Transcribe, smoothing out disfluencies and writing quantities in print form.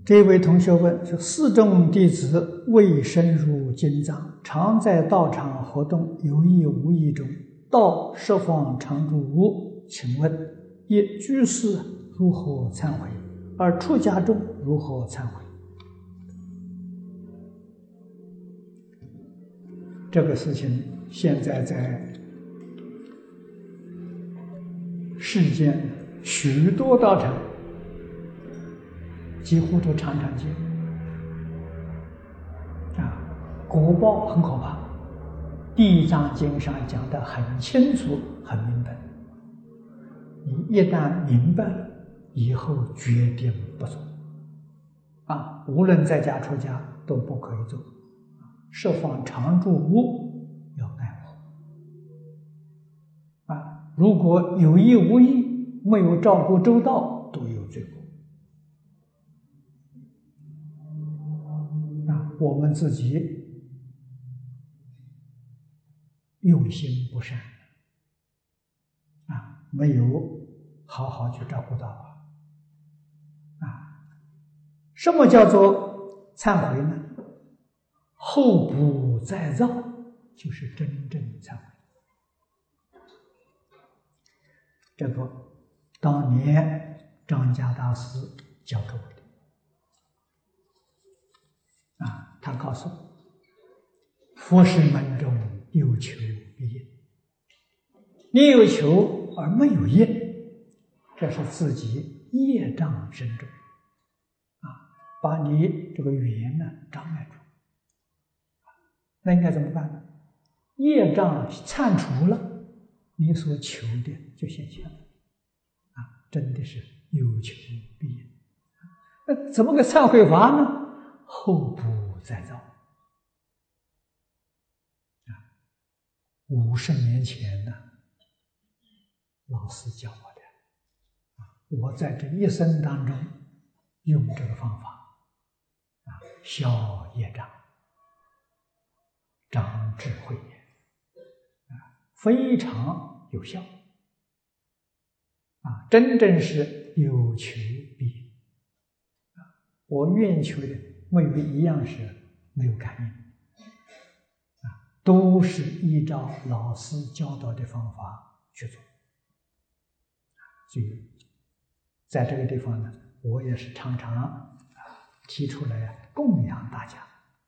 这位同学问：说寺中弟子未深入经藏，常在道场活动，有意无意中到十方常住屋，请问一居士如何忏悔？而出家众如何忏悔？这个事情现在在世间许多道场几乎都常常见果报很可怕。《地藏经》上讲得很清楚很明白，你一旦明白了，以后决定不做无论在家出家都不可以做。十方常住屋要爱护如果有意无意没有照顾周到，都有罪过我们自己用心不善没有好好去照顾到什么叫做忏悔呢？后不再造，就是真正忏悔。这个当年张家大师教给我的他告诉我，佛事门中有求必应。你有求而没有应，这是自己业障深重把你这个缘障碍住。那应该怎么办呢？业障忏除了，你所求的就现前了真的是有求必应。那怎么个忏悔法呢？后不再造50年前老师教我的我在这一生当中用这个方法消业障，长智慧非常有效真正是有求必应我愿求的没有一样是没有感应都是依照老师教导的方法去做所以在这个地方我也是常常提出来供养大家